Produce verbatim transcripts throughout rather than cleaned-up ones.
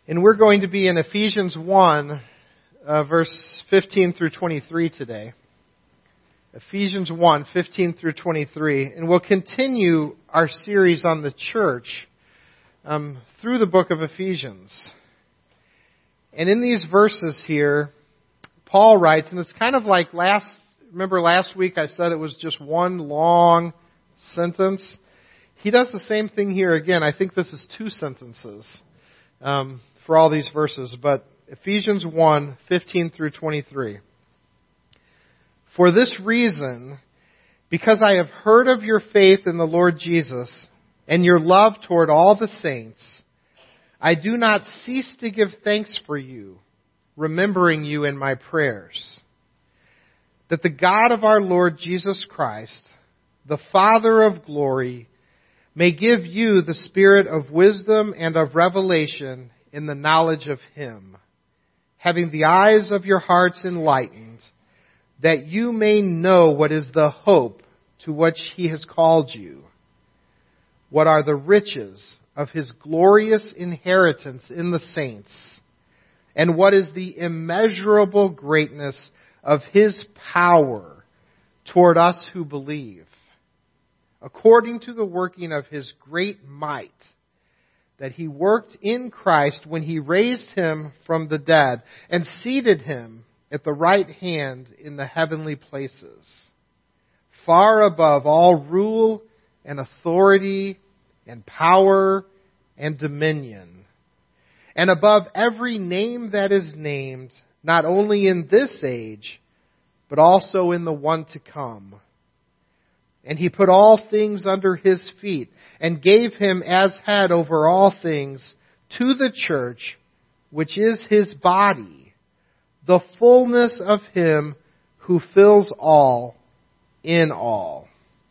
And we're going to be in Ephesians one, uh, verse fifteen through twenty-three today. Ephesians one, fifteen through twenty-three. And we'll continue our series on the church um, through the book of Ephesians. And in these verses here, Paul writes, and it's kind of like last, remember last week I said it was just one long sentence? He does the same thing here again. I think this is two sentences. Um, for all these verses, but Ephesians one, fifteen through twenty-three. For this reason, because I have heard of your faith in the Lord Jesus and your love toward all the saints, I do not cease to give thanks for you, remembering you in my prayers, that the God of our Lord Jesus Christ, the Father of glory, may give you the spirit of wisdom and of revelation in the knowledge of Him, having the eyes of your hearts enlightened, that you may know what is the hope to which He has called you, what are the riches of His glorious inheritance in the saints, and what is the immeasurable greatness of His power toward us who believe, according to the working of His great might, that He worked in Christ when He raised Him from the dead and seated Him at the right hand in the heavenly places, far above all rule and authority and power and dominion, and above every name that is named, not only in this age, but also in the one to come. And He put all things under His feet, and gave Him as head over all things to the church, which is His body, the fullness of Him who fills all in all.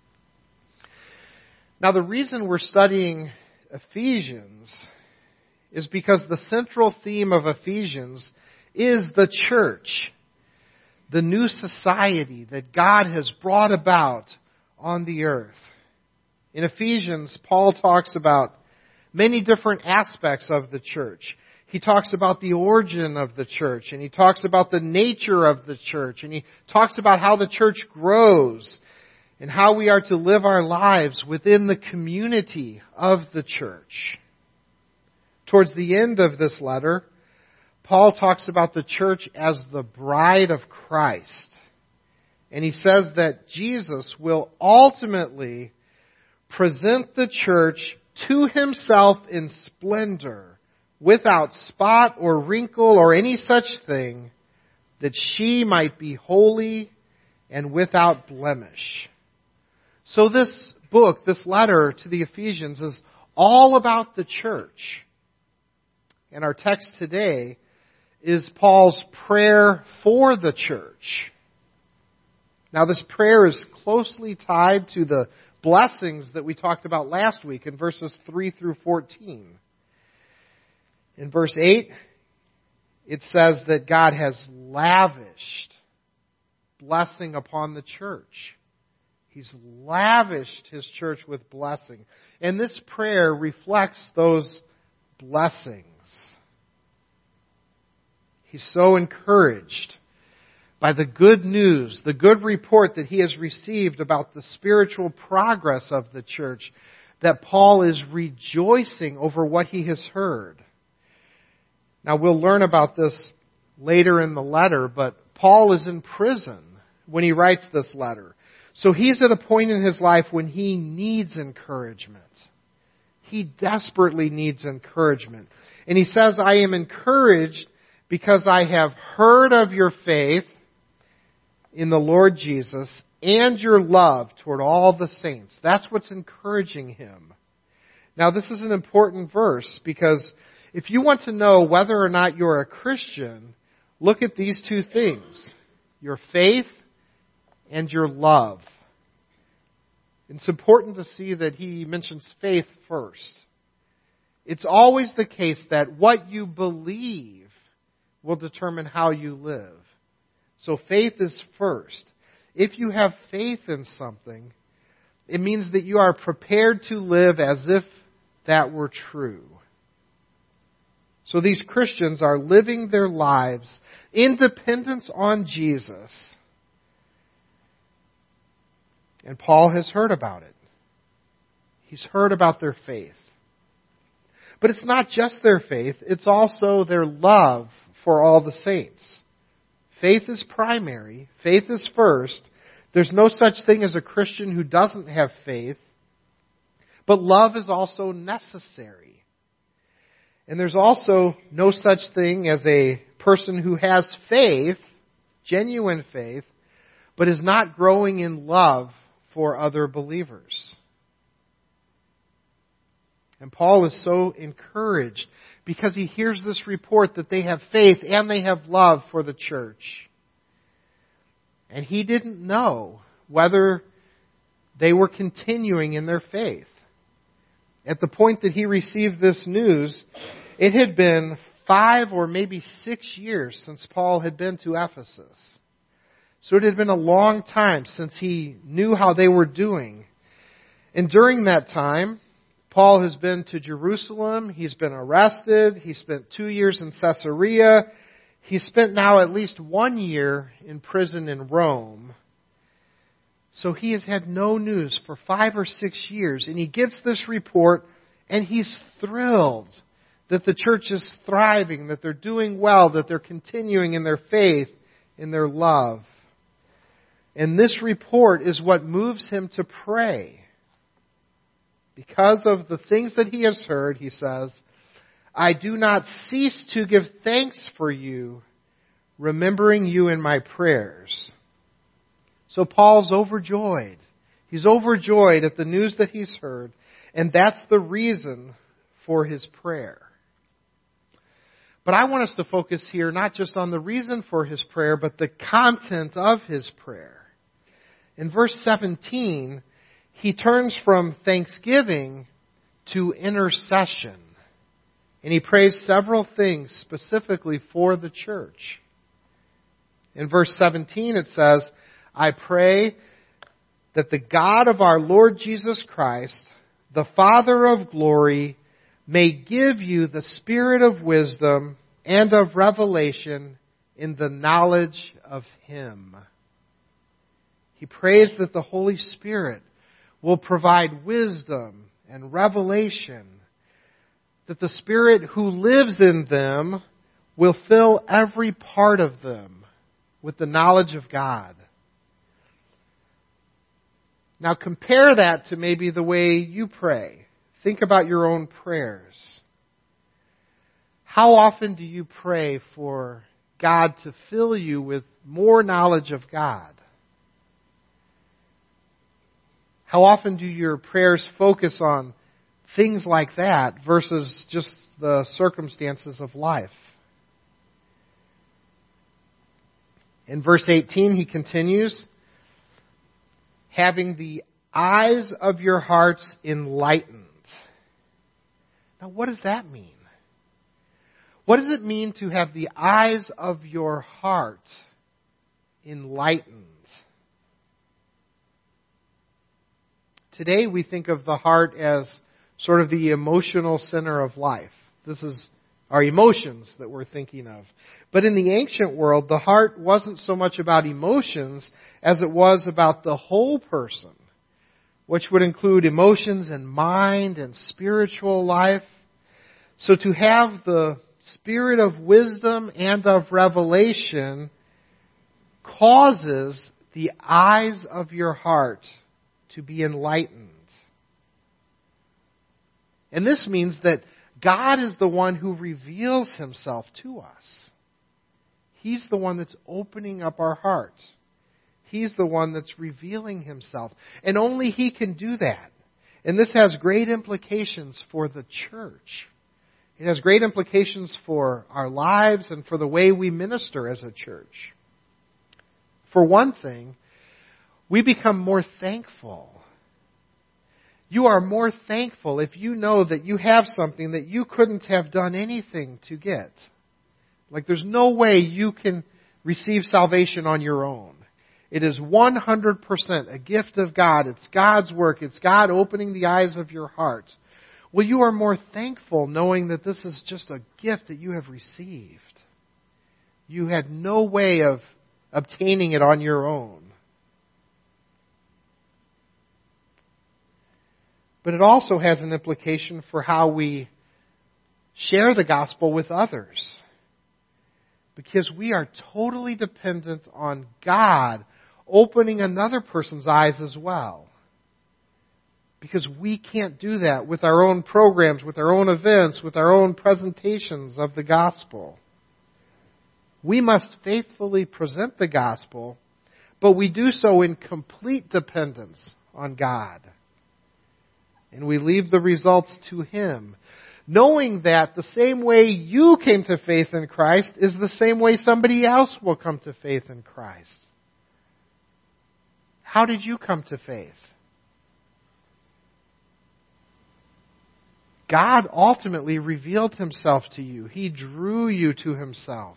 Now, the reason we're studying Ephesians is because the central theme of Ephesians is the church, the new society that God has brought about on the earth. In Ephesians, Paul talks about many different aspects of the church. He talks about the origin of the church, and he talks about the nature of the church, and he talks about how the church grows, and how we are to live our lives within the community of the church. Towards the end of this letter, Paul talks about the church as the bride of Christ. And he says that Jesus will ultimately present the church to Himself in splendor, without spot or wrinkle or any such thing, that she might be holy and without blemish. So this book, this letter to the Ephesians, is all about the church. And our text today is Paul's prayer for the church. Now, this prayer is closely tied to the blessings that we talked about last week in verses three through fourteen. In verse eight, it says that God has lavished blessing upon the church. He's lavished His church with blessing. And this prayer reflects those blessings. He's so encouraged by the good news, the good report that he has received about the spiritual progress of the church, that Paul is rejoicing over what he has heard. Now, we'll learn about this later in the letter, but Paul is in prison when he writes this letter. So he's at a point in his life when he needs encouragement. He desperately needs encouragement. And he says, I am encouraged because I have heard of your faith in the Lord Jesus and your love toward all the saints. That's what's encouraging him. Now, this is an important verse because if you want to know whether or not you're a Christian, look at these two things: your faith and your love. It's important to see that he mentions faith first. It's always the case that what you believe will determine how you live. So faith is first. If you have faith in something, it means that you are prepared to live as if that were true. So these Christians are living their lives in dependence on Jesus. And Paul has heard about it. He's heard about their faith. But it's not just their faith, it's also their love for all the saints. Faith is primary. Faith is first. There's no such thing as a Christian who doesn't have faith. But love is also necessary. And there's also no such thing as a person who has faith, genuine faith, but is not growing in love for other believers. And Paul is so encouraged because he hears this report that they have faith and they have love for the church. And he didn't know whether they were continuing in their faith. At the point that he received this news, it had been five or maybe six years since Paul had been to Ephesus. So it had been a long time since he knew how they were doing. And during that time, Paul has been to Jerusalem, he's been arrested, he spent two years in Caesarea, he's spent now at least one year in prison in Rome. So he has had no news for five or six years, and he gets this report, and he's thrilled that the church is thriving, that they're doing well, that they're continuing in their faith, in their love. And this report is what moves him to pray. Because of the things that he has heard, he says, I do not cease to give thanks for you, remembering you in my prayers. So Paul's overjoyed. He's overjoyed at the news that he's heard, and that's the reason for his prayer. But I want us to focus here not just on the reason for his prayer, but the content of his prayer. In verse seventeen, he turns from thanksgiving to intercession. And he prays several things specifically for the church. In verse seventeen it says, I pray that the God of our Lord Jesus Christ, the Father of glory, may give you the spirit of wisdom and of revelation in the knowledge of Him. He prays that the Holy Spirit will provide wisdom and revelation, that the Spirit who lives in them will fill every part of them with the knowledge of God. Now compare that to maybe the way you pray. Think about your own prayers. How often do you pray for God to fill you with more knowledge of God? How often do your prayers focus on things like that versus just the circumstances of life? In verse eighteen, he continues, having the eyes of your hearts enlightened. Now, what does that mean? What does it mean to have the eyes of your heart enlightened? Today we think of the heart as sort of the emotional center of life. This is our emotions that we're thinking of. But in the ancient world, the heart wasn't so much about emotions as it was about the whole person, which would include emotions and mind and spiritual life. So to have the spirit of wisdom and of revelation causes the eyes of your heart to be enlightened. And this means that God is the one who reveals Himself to us. He's the one that's opening up our hearts. He's the one that's revealing Himself. And only He can do that. And this has great implications for the church. It has great implications for our lives and for the way we minister as a church. For one thing, we become more thankful. You are more thankful if you know that you have something that you couldn't have done anything to get. Like there's no way you can receive salvation on your own. It is one hundred percent a gift of God. It's God's work. It's God opening the eyes of your heart. Well, you are more thankful knowing that this is just a gift that you have received. You had no way of obtaining it on your own. But it also has an implication for how we share the gospel with others. Because we are totally dependent on God opening another person's eyes as well. Because we can't do that with our own programs, with our own events, with our own presentations of the gospel. We must faithfully present the gospel, but we do so in complete dependence on God. And we leave the results to Him, knowing that the same way you came to faith in Christ is the same way somebody else will come to faith in Christ. How did you come to faith? God ultimately revealed Himself to you. He drew you to Himself.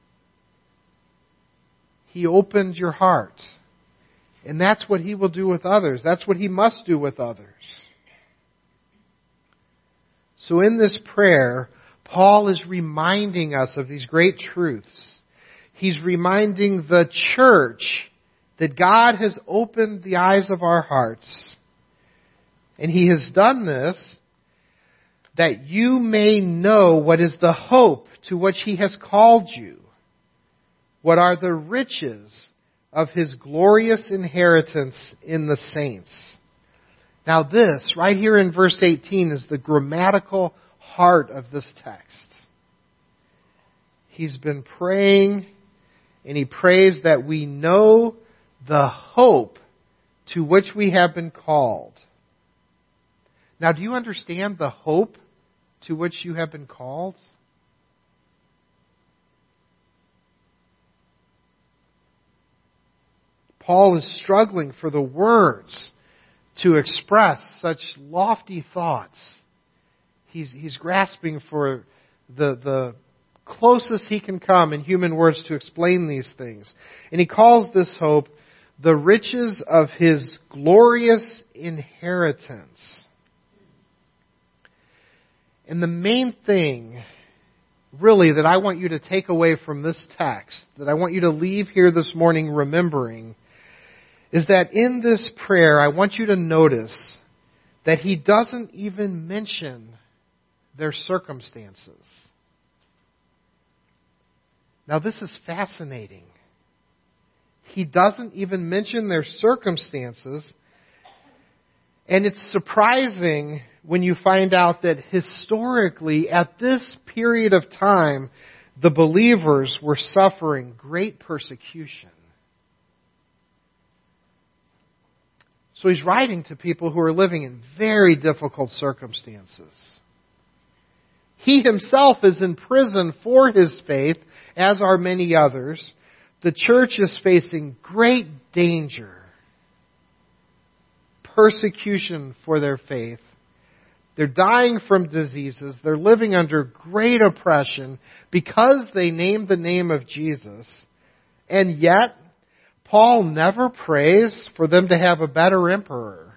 He opened your heart. And that's what He will do with others. That's what He must do with others. So in this prayer, Paul is reminding us of these great truths. He's reminding the church that God has opened the eyes of our hearts. And He has done this that you may know what is the hope to which He has called you. What are the riches of His glorious inheritance in the saints? Now this, right here in verse eighteen, is the grammatical heart of this text. He's been praying, and he prays that we know the hope to which we have been called. Now, do you understand the hope to which you have been called? Paul is struggling for the words to express such lofty thoughts. He's, he's grasping for the, the closest he can come in human words to explain these things. And he calls this hope the riches of His glorious inheritance. And the main thing, really, that I want you to take away from this text, that I want you to leave here this morning remembering, is that in this prayer, I want you to notice that he doesn't even mention their circumstances. Now, this is fascinating. He doesn't even mention their circumstances. And it's surprising when you find out that historically, at this period of time, the believers were suffering great persecution. So he's writing to people who are living in very difficult circumstances. He himself is in prison for his faith, as are many others. The church is facing great danger, persecution for their faith. They're dying from diseases. They're living under great oppression because they named the name of Jesus. And yet, Paul never prays for them to have a better emperor.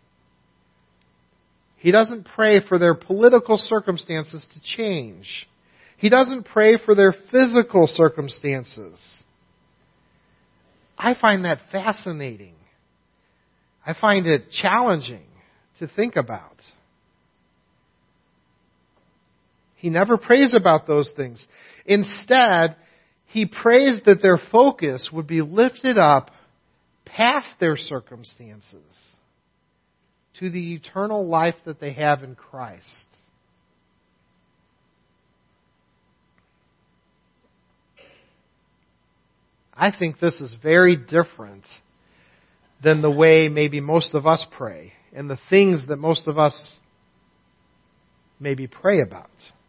He doesn't pray for their political circumstances to change. He doesn't pray for their physical circumstances. I find that fascinating. I find it challenging to think about. He never prays about those things. Instead, he prays that their focus would be lifted up past their circumstances to the eternal life that they have in Christ. I think this is very different than the way maybe most of us pray and the things that most of us maybe pray about.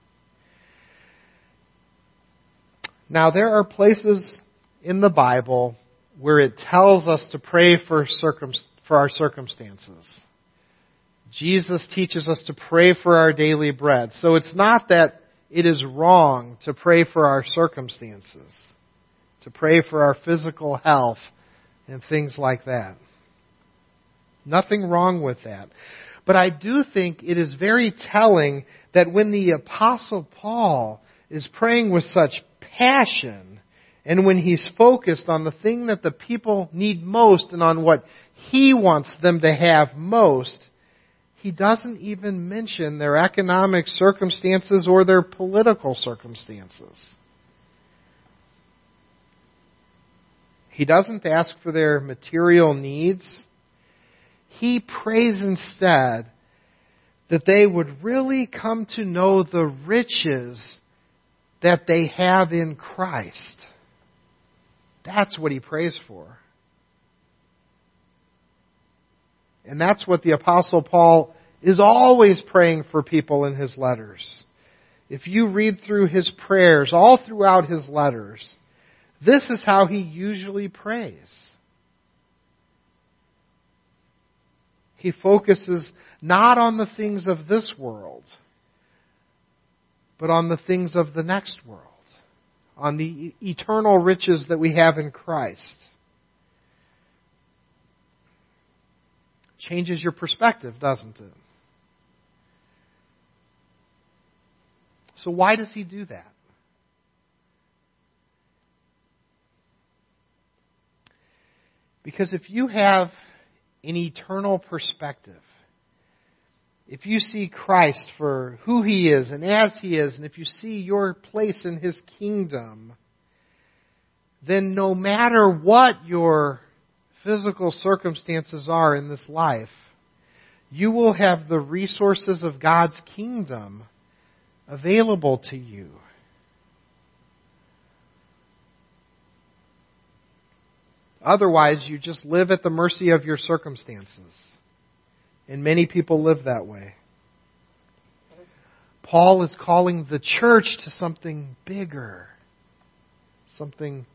Now, there are places in the Bible where it tells us to pray for circum- for our circumstances. Jesus teaches us to pray for our daily bread. So it's not that it is wrong to pray for our circumstances, to pray for our physical health and things like that. Nothing wrong with that. But I do think it is very telling that when the Apostle Paul is praying with such passion, and when he's focused on the thing that the people need most and on what he wants them to have most, he doesn't even mention their economic circumstances or their political circumstances. He doesn't ask for their material needs. He prays instead that they would really come to know the riches that they have in Christ. That's what he prays for. And that's what the Apostle Paul is always praying for people in his letters. If you read through his prayers all throughout his letters, this is how he usually prays. He focuses not on the things of this world, but on the things of the next world, on the eternal riches that we have in Christ. Changes your perspective, doesn't it? So why does he do that? Because if you have an eternal perspective, if you see Christ for who He is and as He is, and if you see your place in His kingdom, then no matter what your physical circumstances are in this life, you will have the resources of God's kingdom available to you. Otherwise, you just live at the mercy of your circumstances. And many people live that way. Paul is calling the church to something bigger, something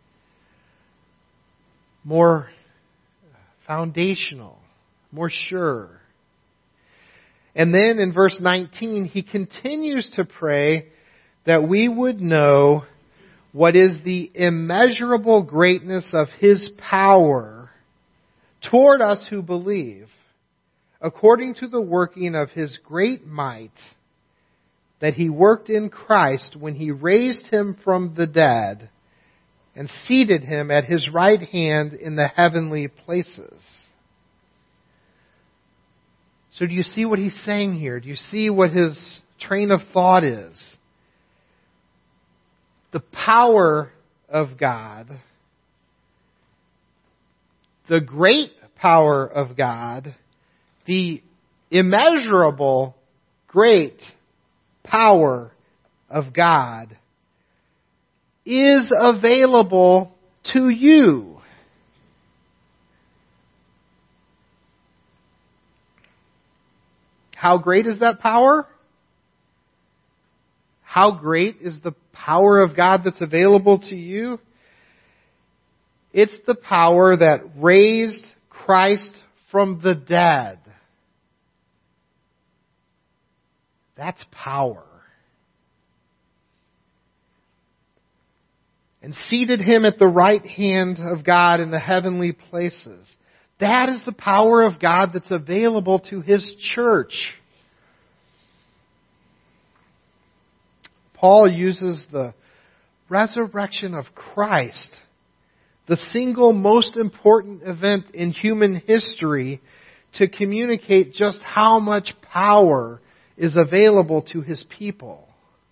more foundational, more sure. And then in verse nineteen, he continues to pray that we would know what is the immeasurable greatness of His power toward us who believe, according to the working of His great might that He worked in Christ when He raised Him from the dead and seated Him at His right hand in the heavenly places. So do you see what he's saying here? Do you see what his train of thought is? The power of God, the great power of God, the immeasurable great power of God is available to you. How great is that power? How great is the power of God that's available to you? It's the power that raised Christ from the dead. That's power. And seated Him at the right hand of God in the heavenly places. That is the power of God that's available to His church. Paul uses the resurrection of Christ, the single most important event in human history, to communicate just how much power is available to His people.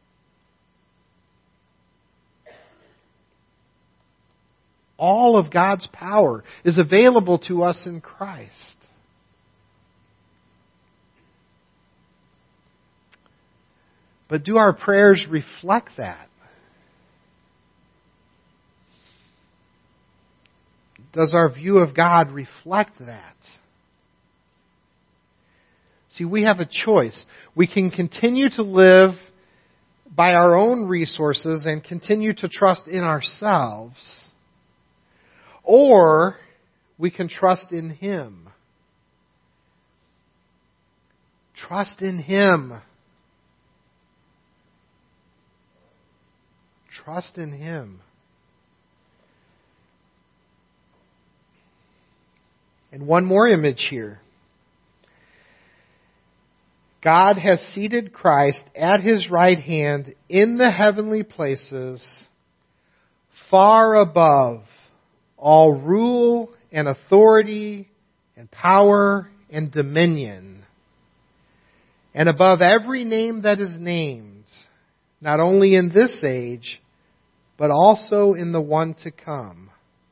All of God's power is available to us in Christ. But do our prayers reflect that? Does our view of God reflect that? See, we have a choice. We can continue to live by our own resources and continue to trust in ourselves. Or we can trust in Him. Trust in Him. Trust in Him. And one more image here. God has seated Christ at His right hand in the heavenly places, far above all rule and authority and power and dominion, and above every name that is named, not only in this age, but also in the one to come.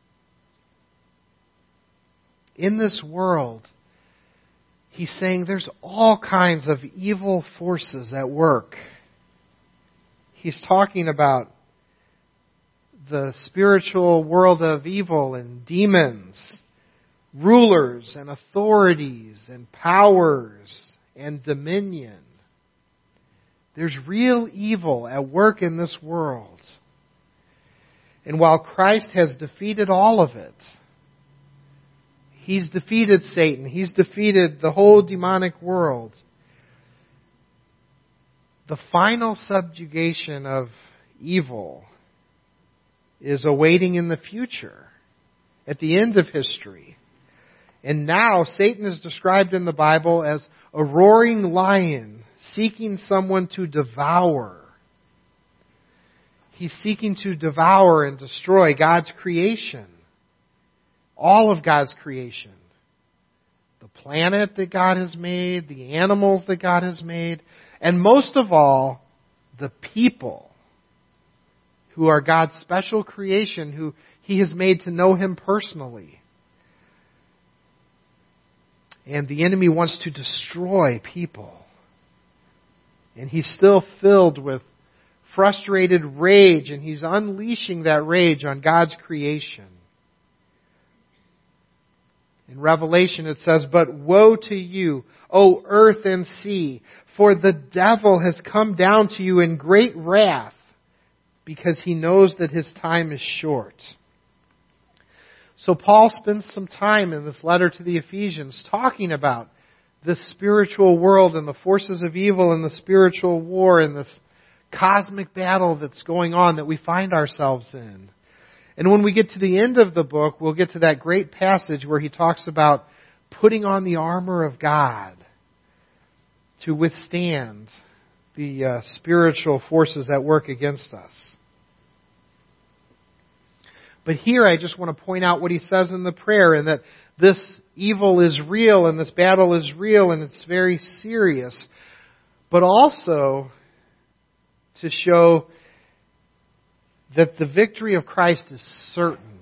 In this world, He's saying there's all kinds of evil forces at work. He's talking about the spiritual world of evil and demons, rulers and authorities and powers and dominion. There's real evil at work in this world. And while Christ has defeated all of it, He's defeated Satan. He's defeated the whole demonic world. The final subjugation of evil is awaiting in the future, at the end of history. And now Satan is described in the Bible as a roaring lion seeking someone to devour. He's seeking to devour and destroy God's creation. All of God's creation. The planet that God has made, the animals that God has made, and most of all, the people who are God's special creation, who He has made to know Him personally. And the enemy wants to destroy people. And he's still filled with frustrated rage, and he's unleashing that rage on God's creation. In Revelation it says, "But woe to you, O earth and sea, for the devil has come down to you in great wrath, because he knows that his time is short." So Paul spends some time in this letter to the Ephesians talking about this spiritual world and the forces of evil and the spiritual war and this cosmic battle that's going on that we find ourselves in. And when we get to the end of the book, we'll get to that great passage where he talks about putting on the armor of God to withstand the uh, spiritual forces at work against us. But here I just want to point out what he says in the prayer, and that this evil is real and this battle is real and it's very serious. But also to show that the victory of Christ is certain.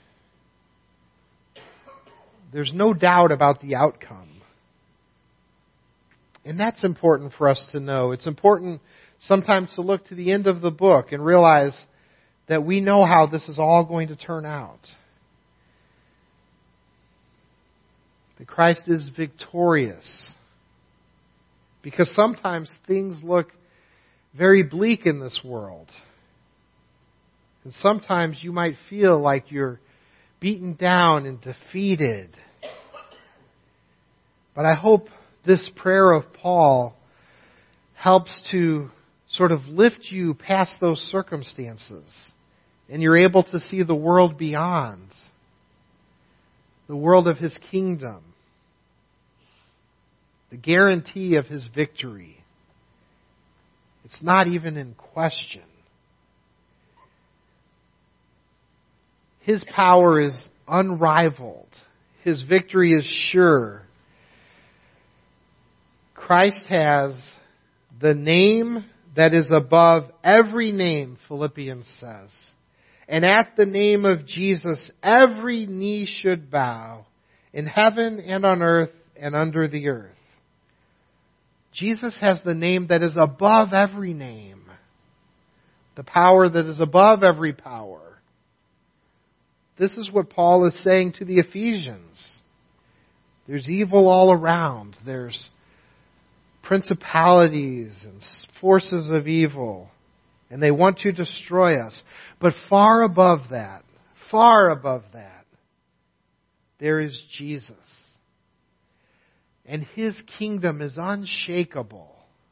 There's no doubt about the outcome. And that's important for us to know. It's important sometimes to look to the end of the book and realize that we know how this is all going to turn out. That Christ is victorious. Because sometimes things look very bleak in this world. And sometimes you might feel like you're beaten down and defeated. But I hope this prayer of Paul helps to sort of lift you past those circumstances. And you're able to see the world beyond. The world of His kingdom. The guarantee of His victory. It's not even in question. His power is unrivaled. His victory is sure. Christ has the name that is above every name, Philippians says. And at the name of Jesus, every knee should bow, in heaven and on earth and under the earth. Jesus has the name that is above every name. The power that is above every power. This is what Paul is saying to the Ephesians. There's evil all around. There's principalities and forces of evil. And they want to destroy us. But far above that, far above that, there is Jesus. And His kingdom is unshakable.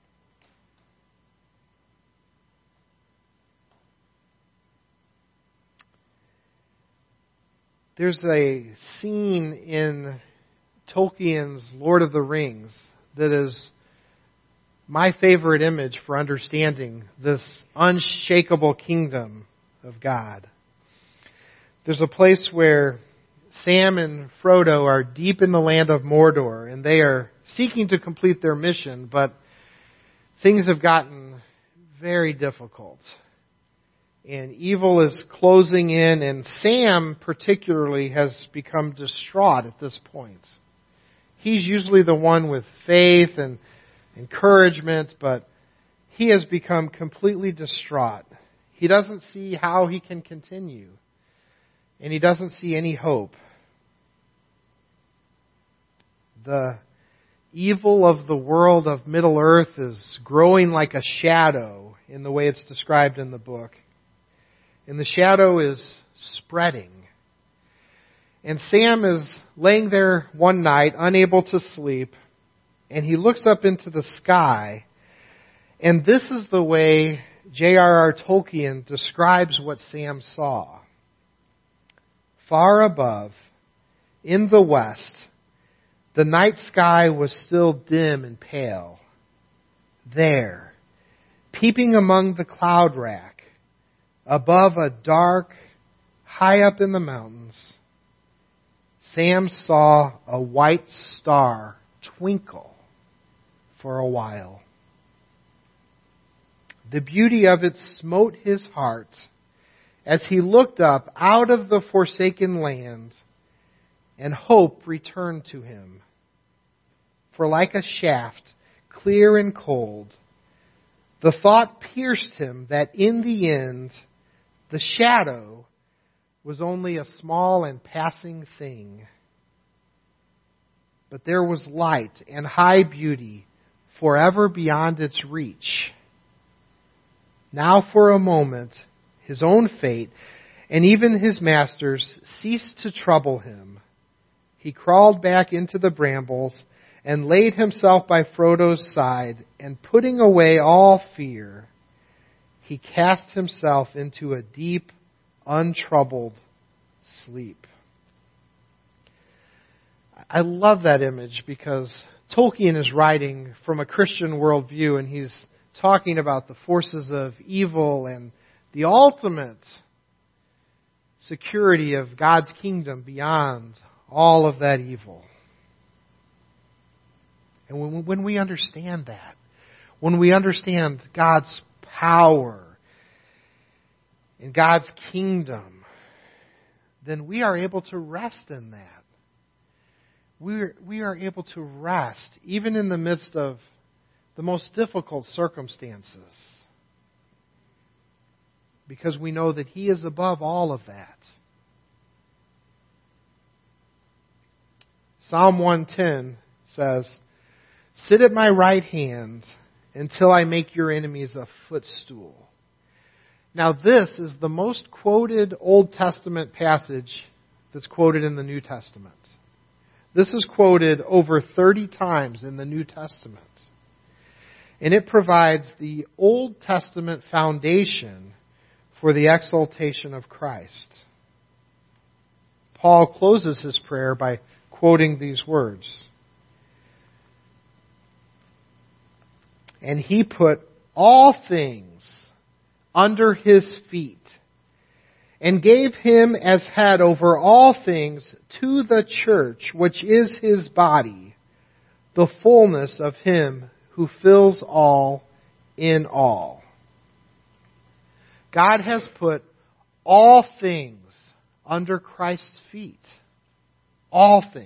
There's a scene in Tolkien's Lord of the Rings that is my favorite image for understanding this unshakable kingdom of God. There's a place where Sam and Frodo are deep in the land of Mordor, and they are seeking to complete their mission, but things have gotten very difficult. And evil is closing in, and Sam particularly has become distraught at this point. He's usually the one with faith and encouragement, but he has become completely distraught. He doesn't see how he can continue, and he doesn't see any hope. The evil of the world of Middle-earth is growing like a shadow in the way it's described in the book. And the shadow is spreading. And Sam is laying there one night, unable to sleep, and he looks up into the sky, and this is the way J R R Tolkien describes what Sam saw. Far above, in the west, the night sky was still dim and pale. There, peeping among the cloud rack, above a dark, high up in the mountains, Sam saw a white star twinkle for a while. The beauty of it smote his heart as he looked up out of the forsaken land, and hope returned to him. For like a shaft, clear and cold, the thought pierced him that in the end, the shadow was only a small and passing thing. But there was light and high beauty forever beyond its reach. Now for a moment, his own fate and even his master's ceased to trouble him. He crawled back into the brambles and laid himself by Frodo's side, and putting away all fear, he cast himself into a deep, untroubled sleep. I love that image because Tolkien is writing from a Christian worldview, and he's talking about the forces of evil and the ultimate security of God's kingdom beyond all of that evil. And when, when we understand that, when we understand God's power and God's kingdom, then we are able to rest in that. We're, we are able to rest even in the midst of the most difficult circumstances, because we know that He is above all of that. Psalm one ten says, "Sit at my right hand until I make your enemies a footstool." Now this is the most quoted Old Testament passage that's quoted in the New Testament. This is quoted over thirty times in the New Testament. And it provides the Old Testament foundation for the exaltation of Christ. Paul closes his prayer by quoting these words. "And He put all things under His feet, and gave Him as head over all things to the church, which is His body, the fullness of Him who fills all in all." God has put all things under Christ's feet. All things.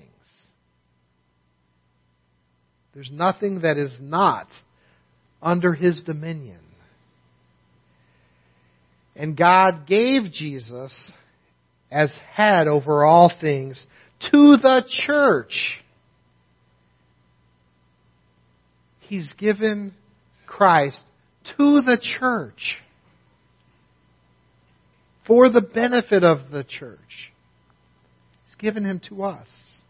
There's nothing that is not under His dominion. And God gave Jesus as head over all things to the church. He's given Christ to the church for the benefit of the church. He's given Him to us.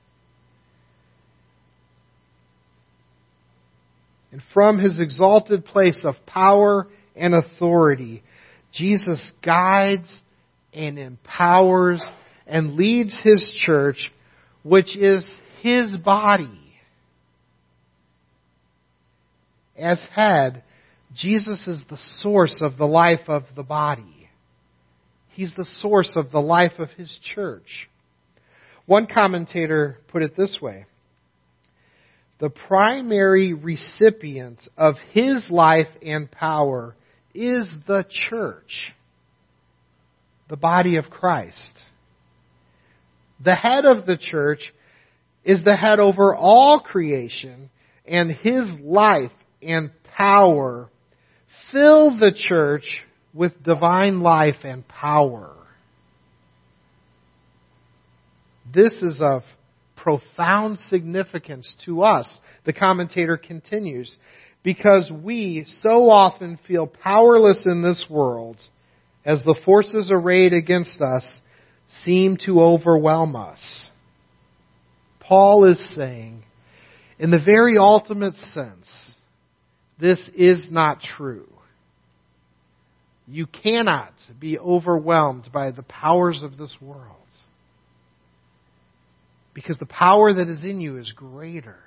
And from His exalted place of power and authority, Jesus guides and empowers and leads His church, which is His body. as head, Jesus is the source of the life of the body. He's the source of the life of His church. One commentator put it this way: the primary recipient of His life and power is the church, the body of Christ. The head of the church is the head over all creation, and His life and power fill the church with divine life and power. This is of profound significance to us, the commentator continues, because we so often feel powerless in this world as the forces arrayed against us seem to overwhelm us. Paul is saying, in the very ultimate sense, this is not true. You cannot be overwhelmed by the powers of this world, because the power that is in you is greater.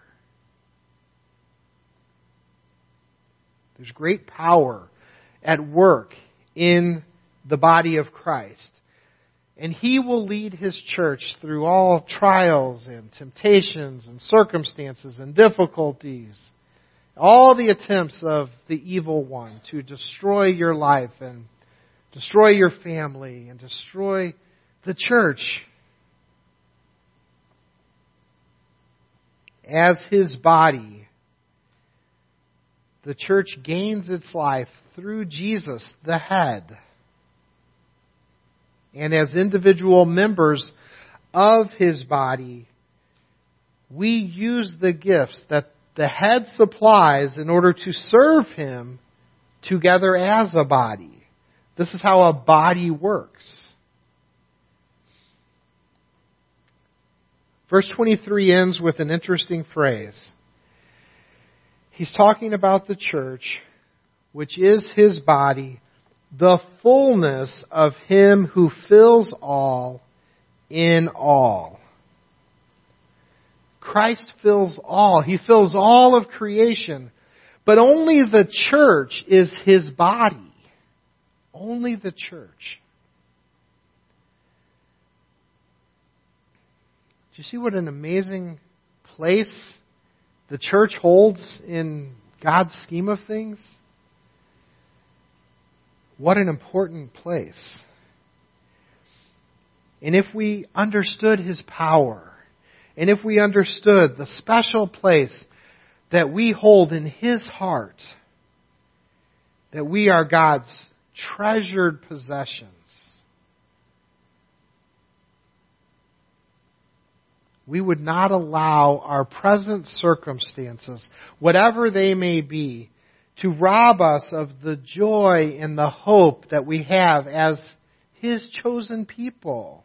There's great power at work in the body of Christ. And He will lead His church through all trials and temptations and circumstances and difficulties. All the attempts of the evil one to destroy your life and destroy your family and destroy the church. As His body, the church gains its life through Jesus, the head. And as individual members of His body, we use the gifts that the head supplies in order to serve Him together as a body. This is how a body works. Verse twenty-three ends with an interesting phrase. He's talking about the church, which is His body, the fullness of Him who fills all in all. Christ fills all. He fills all of creation. But only the church is His body. Only the church. Do you see what an amazing place the church holds in God's scheme of things? What an important place. And if we understood His power, and if we understood the special place that we hold in His heart, that we are God's treasured possessions, we would not allow our present circumstances, whatever they may be, to rob us of the joy and the hope that we have as His chosen people.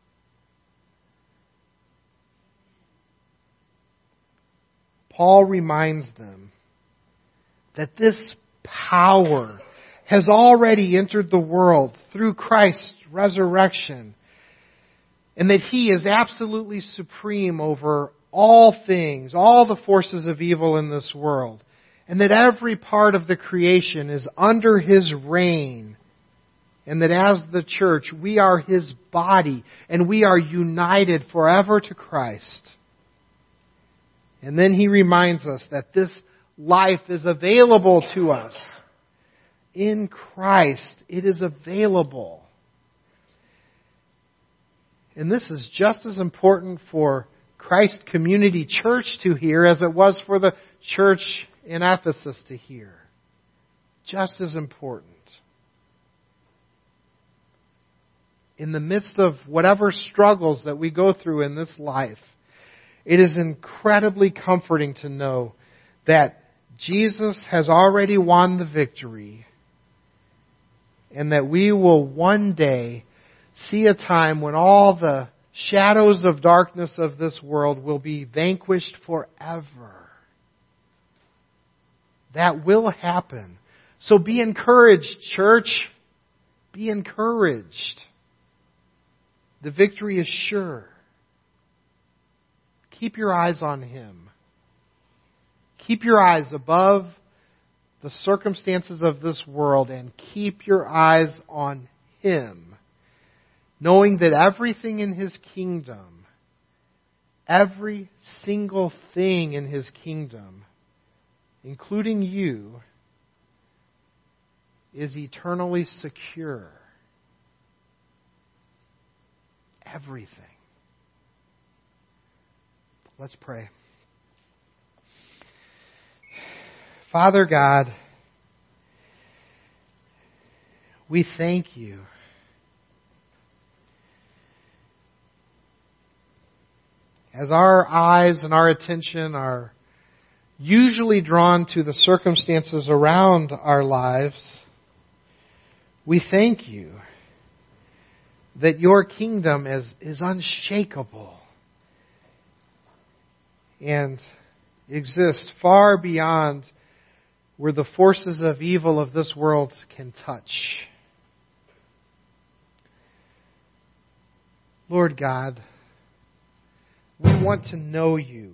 Paul reminds them that this power has already entered the world through Christ's resurrection, and that He is absolutely supreme over all things, all the forces of evil in this world, and that every part of the creation is under His reign, and that as the church, we are His body, and we are united forever to Christ. And then he reminds us that this life is available to us. In Christ, it is available. And this is just as important for Christ Community Church to hear as it was for the church in Ephesus to hear. Just as important. In the midst of whatever struggles that we go through in this life, it is incredibly comforting to know that Jesus has already won the victory, and that we will one day see a time when all the shadows of darkness of this world will be vanquished forever. That will happen. So be encouraged, church. Be encouraged. The victory is sure. Keep your eyes on Him. Keep your eyes above the circumstances of this world and keep your eyes on Him, knowing that everything in His kingdom, every single thing in His kingdom, including you, is eternally secure. Everything. Let's pray. Father God, we thank You as our eyes and our attention are usually drawn to the circumstances around our lives. We thank You that Your kingdom is, is unshakable and exists far beyond where the forces of evil of this world can touch. Lord God, we want to know You.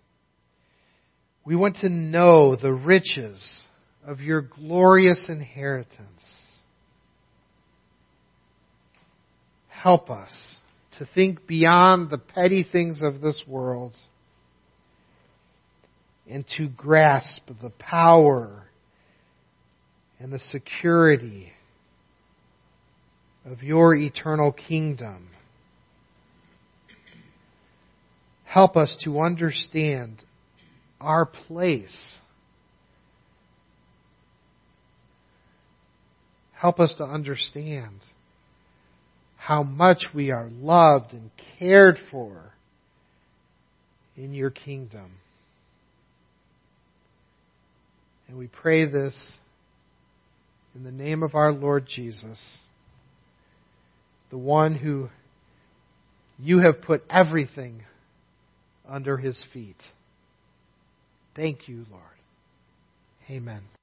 We want to know the riches of Your glorious inheritance. Help us to think beyond the petty things of this world and to grasp the power and the security of Your eternal kingdom. Help us to understand our place. Help us to understand how much we are loved and cared for in Your kingdom. And we pray this in the name of our Lord Jesus, the one who You have put everything under His feet. Thank You, Lord. Amen.